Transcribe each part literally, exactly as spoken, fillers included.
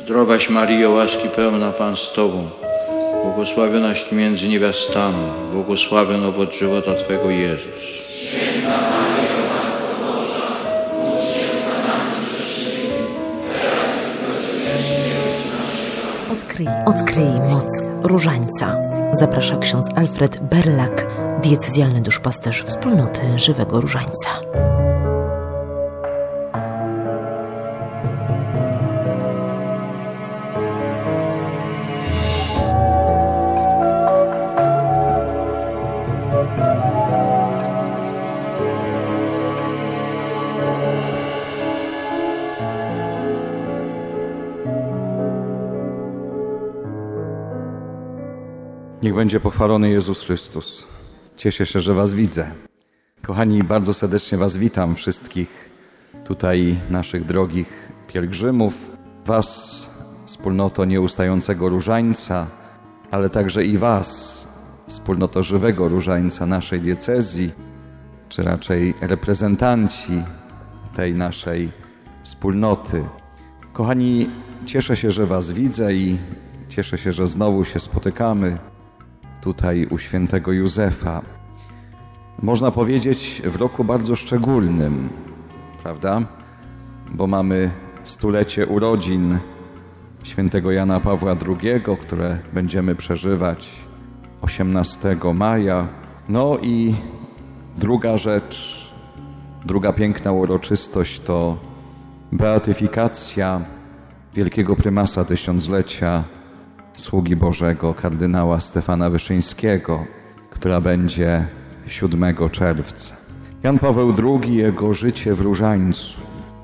Zdrowaś Maryjo, łaski pełna, Pan z Tobą, błogosławionaś Ty między niewiastami, błogosławion owoc żywota Twego Jezus. Święta Maryjo, Matko Boża, módl się za nami grzesznymi, teraz i w godzinę śmierci naszej. Odkryj, odkryj moc różańca. Zaprasza ksiądz Alfred Berlak, diecezjalny duszpasterz Wspólnoty Żywego Różańca. Niech będzie pochwalony Jezus Chrystus. Cieszę się, że Was widzę. Kochani, bardzo serdecznie Was witam, wszystkich tutaj naszych drogich pielgrzymów, Was, wspólnoto nieustającego różańca, ale także i Was, wspólnoto żywego różańca naszej diecezji, czy raczej reprezentanci tej naszej wspólnoty. Kochani, cieszę się, że Was widzę i cieszę się, że znowu się spotykamy tutaj u świętego Józefa. Można powiedzieć w roku bardzo szczególnym, prawda? Bo mamy stulecie urodzin świętego Jana Pawła drugiego, które będziemy przeżywać osiemnastego maja. No i druga rzecz, druga piękna uroczystość to beatyfikacja wielkiego prymasa tysiąclecia, sługi Bożego, kardynała Stefana Wyszyńskiego, która będzie siódmego czerwca. Jan Paweł drugi, jego życie w różańcu.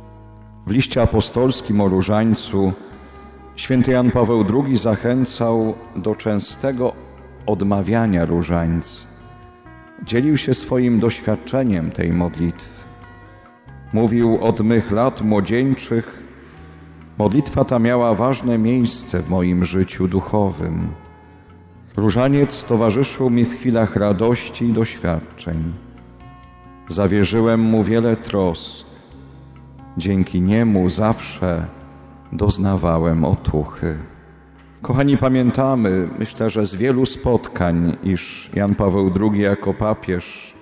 W liście apostolskim o różańcu święty Jan Paweł drugi zachęcał do częstego odmawiania różańca. Dzielił się swoim doświadczeniem tej modlitwy. Mówił: od mych lat młodzieńczych modlitwa ta miała ważne miejsce w moim życiu duchowym. Różaniec towarzyszył mi w chwilach radości i doświadczeń. Zawierzyłem mu wiele trosk. Dzięki niemu zawsze doznawałem otuchy. Kochani, pamiętamy, myślę, że z wielu spotkań, iż Jan Paweł drugi jako papież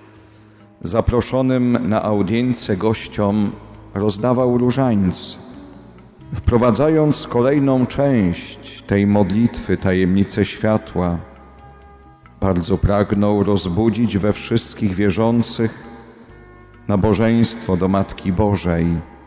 zaproszonym na audiencję gościom rozdawał różańce. Wprowadzając kolejną część tej modlitwy, tajemnicę światła, bardzo pragnął rozbudzić we wszystkich wierzących nabożeństwo do Matki Bożej,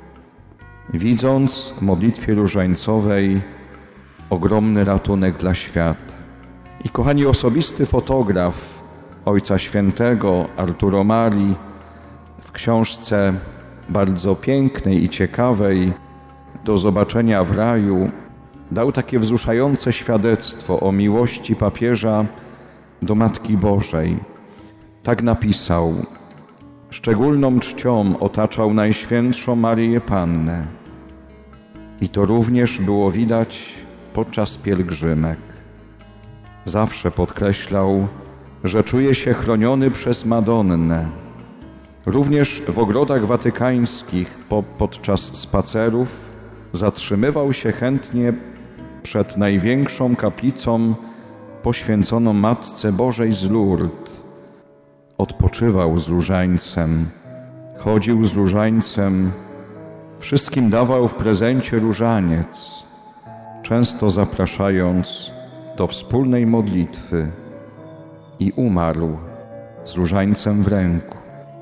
widząc w modlitwie różańcowej ogromny ratunek dla świata. I kochani, osobisty fotograf Ojca Świętego Arturo Mali w książce bardzo pięknej i ciekawej Do zobaczenia w raju dał takie wzruszające świadectwo o miłości papieża do Matki Bożej. Tak napisał: szczególną czcią otaczał Najświętszą Maryję Pannę. I to również było widać podczas pielgrzymek. Zawsze podkreślał, że czuje się chroniony przez Madonnę. Również w ogrodach watykańskich po, podczas spacerów zatrzymywał się chętnie przed największą kaplicą poświęconą Matce Bożej z Lourdes. Odpoczywał z różańcem, chodził z różańcem, wszystkim dawał w prezencie różaniec, często zapraszając do wspólnej modlitwy, i umarł z różańcem w ręku.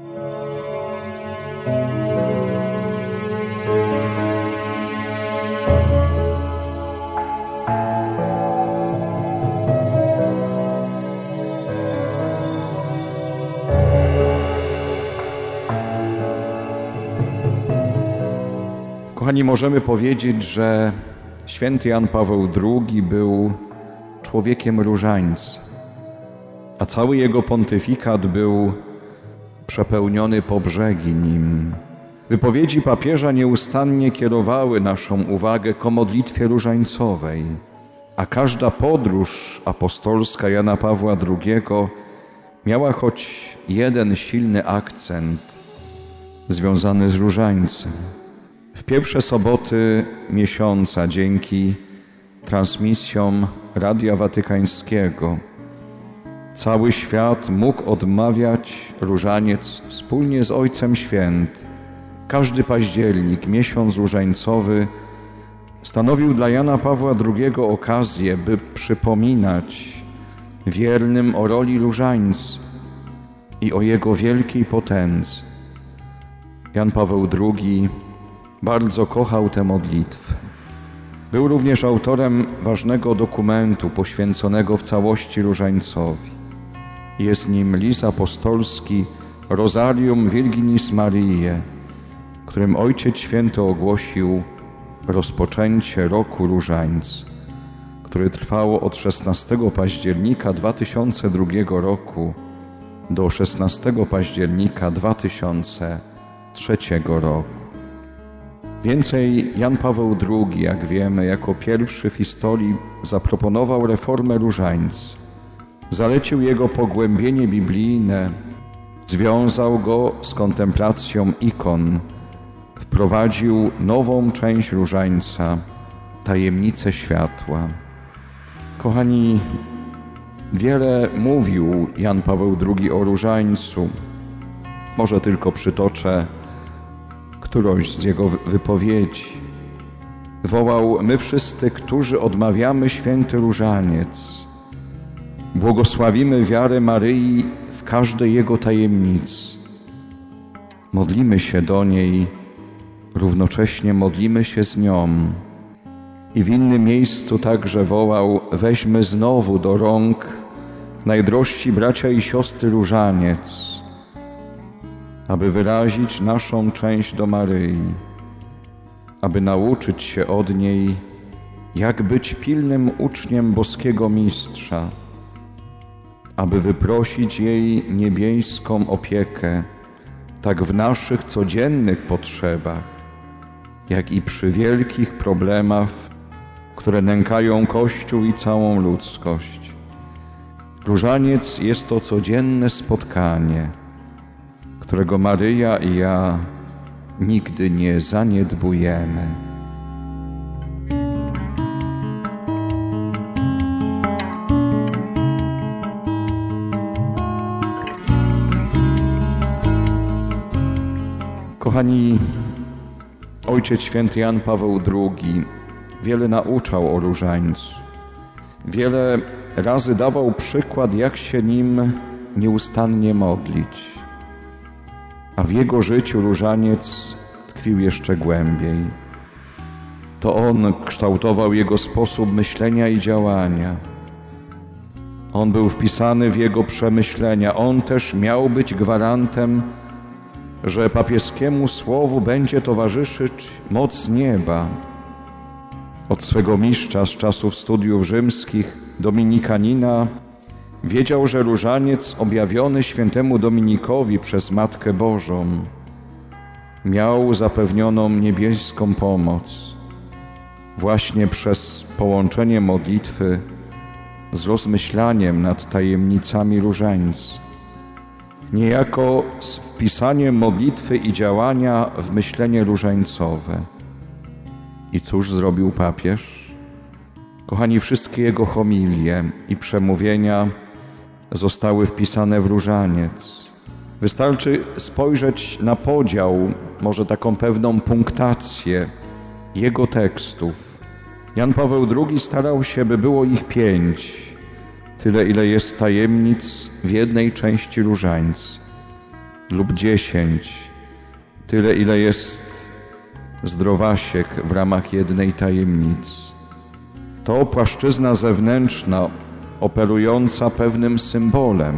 Kochani, możemy powiedzieć, że święty Jan Paweł drugi był człowiekiem różańca, a cały jego pontyfikat był przepełniony po brzegi nim. Wypowiedzi papieża nieustannie kierowały naszą uwagę ku modlitwie różańcowej, a każda podróż apostolska Jana Pawła drugiego miała choć jeden silny akcent związany z różańcem. W W pierwsze soboty miesiąca dzięki transmisjom Radia Watykańskiego cały świat mógł odmawiać różaniec wspólnie z Ojcem Świętym. Każdy październik, miesiąc różańcowy, stanowił dla Jana Pawła drugiego okazję, by przypominać wiernym o roli różańca i o jego wielkiej potędze. Jan Paweł drugi bardzo kochał tę modlitwę. Był również autorem ważnego dokumentu poświęconego w całości różańcowi. Jest nim list apostolski Rosarium Virginis Mariae, którym Ojciec Święty ogłosił rozpoczęcie roku różańca, które trwało od szesnastego października dwa tysiące drugiego roku do szesnastego października dwa tysiące trzeciego roku. Więcej, Jan Paweł drugi, jak wiemy, jako pierwszy w historii zaproponował reformę różańca. Zalecił jego pogłębienie biblijne, związał go z kontemplacją ikon, wprowadził nową część różańca, tajemnicę światła. Kochani, wiele mówił Jan Paweł drugi o różańcu. Może tylko przytoczę którąś z jego wypowiedzi. Wołał: my wszyscy, którzy odmawiamy święty różaniec, błogosławimy wiarę Maryi w każdej jego tajemnicy. Modlimy się do niej, równocześnie modlimy się z nią. I w innym miejscu także wołał: weźmy znowu do rąk, najdrożsi bracia i siostry, różaniec, aby wyrazić naszą część do Maryi, aby nauczyć się od niej, jak być pilnym uczniem boskiego Mistrza, aby wyprosić jej niebieską opiekę, tak w naszych codziennych potrzebach, jak i przy wielkich problemach, które nękają Kościół i całą ludzkość. Różaniec jest to codzienne spotkanie, którego Maryja i ja nigdy nie zaniedbujemy. Kochani, Ojciec Święty Jan Paweł drugi wiele nauczał o różańcu. Wiele razy dawał przykład, jak się nim nieustannie modlić. A w jego życiu różaniec tkwił jeszcze głębiej. To on kształtował jego sposób myślenia i działania. On był wpisany w jego przemyślenia. On też miał być gwarantem, że papieskiemu słowu będzie towarzyszyć moc nieba. Od swego mistrza z czasów studiów rzymskich, dominikanina, wiedział, że różaniec objawiony świętemu Dominikowi przez Matkę Bożą miał zapewnioną niebieską pomoc właśnie przez połączenie modlitwy z rozmyślaniem nad tajemnicami różańca. Niejako z wpisaniem modlitwy i działania w myślenie różańcowe. I cóż zrobił papież? Kochani, wszystkie jego homilie i przemówienia zostały wpisane w różaniec. Wystarczy spojrzeć na podział, może taką pewną punktację jego tekstów. Jan Paweł drugi starał się, by było ich pięć, tyle ile jest tajemnic w jednej części różańca, lub dziesięć, tyle ile jest zdrowasiek w ramach jednej tajemnicy. To płaszczyzna zewnętrzna, operująca pewnym symbolem,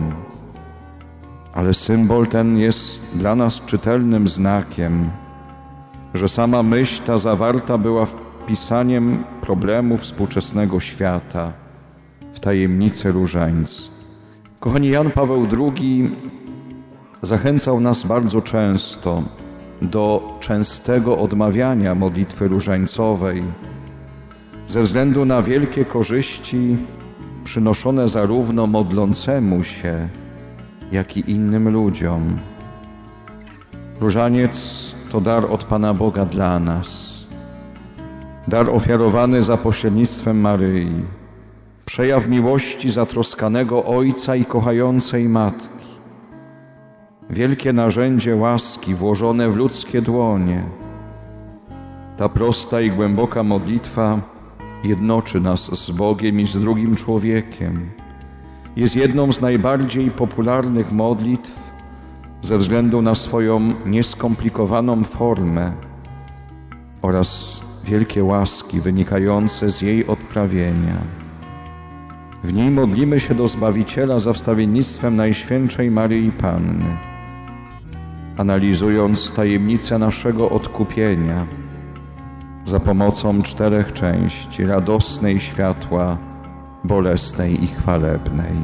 ale symbol ten jest dla nas czytelnym znakiem, że sama myśl ta zawarta była wpisaniem problemów współczesnego świata w tajemnicę różańca. Kochani, Jan Paweł drugi zachęcał nas bardzo często do częstego odmawiania modlitwy różańcowej ze względu na wielkie korzyści przynoszone zarówno modlącemu się, jak i innym ludziom. Różaniec to dar od Pana Boga dla nas. Dar ofiarowany za pośrednictwem Maryi. Przejaw miłości zatroskanego Ojca i kochającej Matki. Wielkie narzędzie łaski włożone w ludzkie dłonie. Ta prosta i głęboka modlitwa jednoczy nas z Bogiem i z drugim człowiekiem. Jest jedną z najbardziej popularnych modlitw ze względu na swoją nieskomplikowaną formę oraz wielkie łaski wynikające z jej odprawienia. W niej modlimy się do Zbawiciela za wstawiennictwem Najświętszej Maryi Panny, analizując tajemnicę naszego odkupienia za pomocą czterech części radosnej światła, bolesnej i chwalebnej.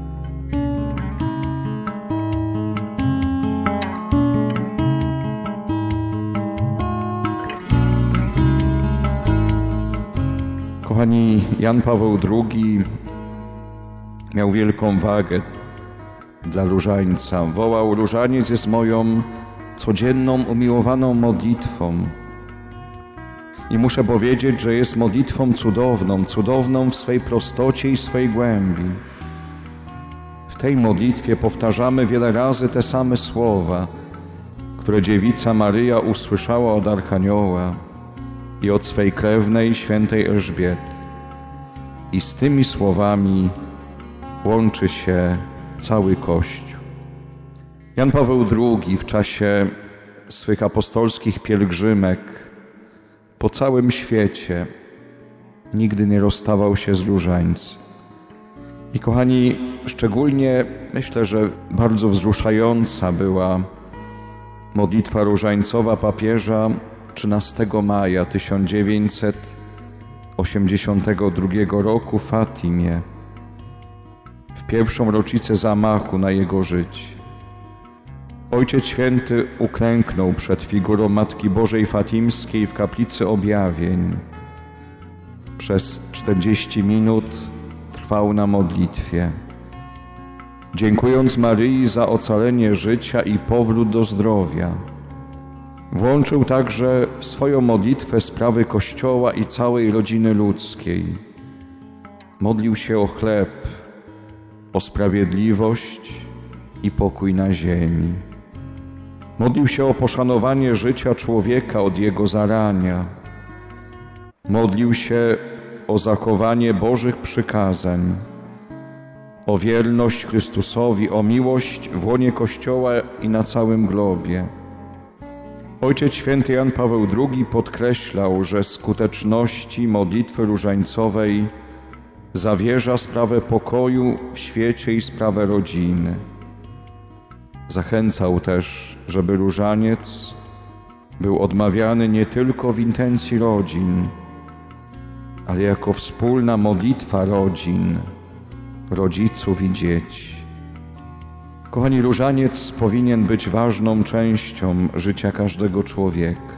Kochani, Jan Paweł drugi miał wielką wagę dla różańca. Wołał: różaniec jest moją codzienną, umiłowaną modlitwą. I muszę powiedzieć, że jest modlitwą cudowną, cudowną w swej prostocie i swej głębi. W tej modlitwie powtarzamy wiele razy te same słowa, które dziewica Maryja usłyszała od Archanioła i od swej krewnej, świętej Elżbiety. I z tymi słowami łączy się cały Kościół. Jan Paweł drugi w czasie swych apostolskich pielgrzymek po całym świecie nigdy nie rozstawał się z różańcem. I kochani, szczególnie myślę, że bardzo wzruszająca była modlitwa różańcowa papieża trzynastego maja tysiąc dziewięćset osiemdziesiątego drugiego roku w Fatimie, w pierwszą rocznicę zamachu na jego życie. Ojciec Święty uklęknął przed figurą Matki Bożej Fatimskiej w kaplicy Objawień. Przez czterdzieści minut trwał na modlitwie, dziękując Maryi za ocalenie życia i powrót do zdrowia. Włączył także w swoją modlitwę sprawy Kościoła i całej rodziny ludzkiej. Modlił się o chleb, o sprawiedliwość i pokój na ziemi. Modlił się o poszanowanie życia człowieka od jego zarania. Modlił się o zachowanie Bożych przykazań, o wierność Chrystusowi, o miłość w łonie Kościoła i na całym globie. Ojciec Święty Jan Paweł drugi podkreślał, że skuteczności modlitwy różańcowej zawierza sprawę pokoju w świecie i sprawę rodziny. Zachęcał też, żeby różaniec był odmawiany nie tylko w intencji rodzin, ale jako wspólna modlitwa rodzin, rodziców i dzieci. Kochani, różaniec powinien być ważną częścią życia każdego człowieka.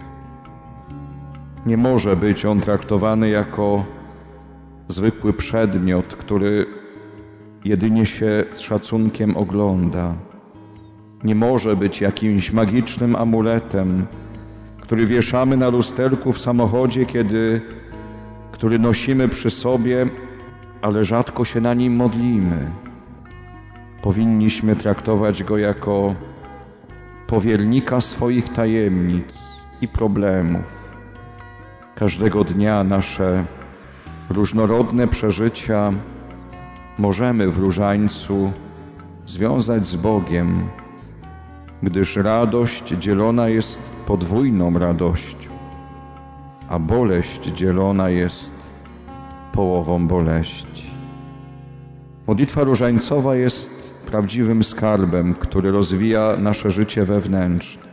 Nie może być on traktowany jako zwykły przedmiot, który jedynie się z szacunkiem ogląda. Nie może być jakimś magicznym amuletem, który wieszamy na lusterku w samochodzie, kiedy, który nosimy przy sobie, ale rzadko się na nim modlimy. Powinniśmy traktować go jako powiernika swoich tajemnic i problemów. Każdego dnia nasze różnorodne przeżycia możemy w różańcu związać z Bogiem, gdyż radość dzielona jest podwójną radością, a boleść dzielona jest połową boleści. Modlitwa różańcowa jest prawdziwym skarbem, który rozwija nasze życie wewnętrzne.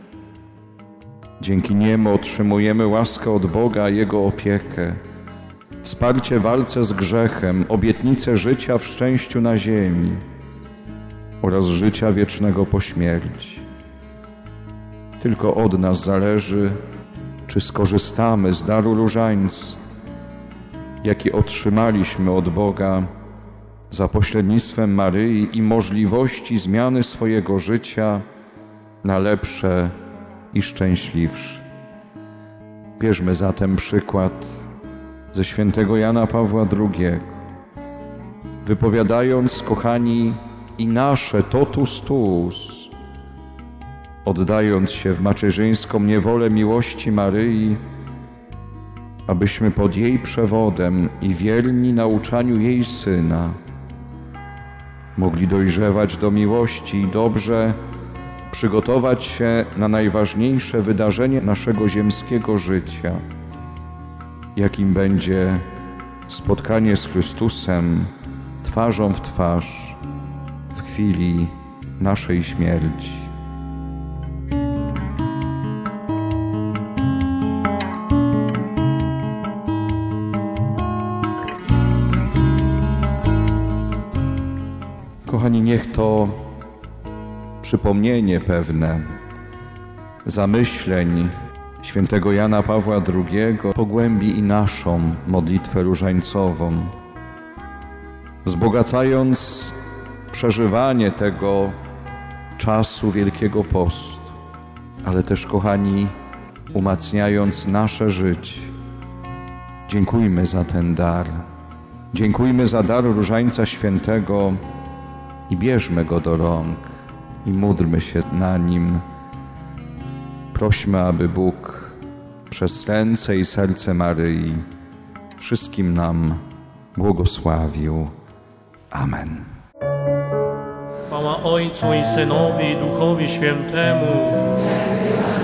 Dzięki niemu otrzymujemy łaskę od Boga, Jego opiekę, wsparcie w walce z grzechem, obietnicę życia w szczęściu na ziemi oraz życia wiecznego po śmierci. Tylko od nas zależy, czy skorzystamy z daru różańca, jaki otrzymaliśmy od Boga za pośrednictwem Maryi i możliwości zmiany swojego życia na lepsze i szczęśliwszy. Bierzmy zatem przykład ze świętego Jana Pawła drugiego, wypowiadając, kochani, i nasze totus tuus, oddając się w macierzyńską niewolę miłości Maryi, abyśmy pod jej przewodem i wierni nauczaniu jej Syna mogli dojrzewać do miłości i dobrze przygotować się na najważniejsze wydarzenie naszego ziemskiego życia, jakim będzie spotkanie z Chrystusem twarzą w twarz w chwili naszej śmierci. Kochani, niech to przypomnienie pewne zamyśleń świętego Jana Pawła drugiego pogłębi i naszą modlitwę różańcową, wzbogacając przeżywanie tego czasu Wielkiego Postu, ale też, kochani, umacniając nasze życie. Dziękujmy za ten dar. Dziękujmy za dar Różańca Świętego i bierzmy go do rąk i módlmy się na nim. Prośmy, aby Bóg przez ręce i serce Maryi wszystkim nam błogosławił. Amen. Chwała Ojcu i Synowi i Duchowi Świętemu.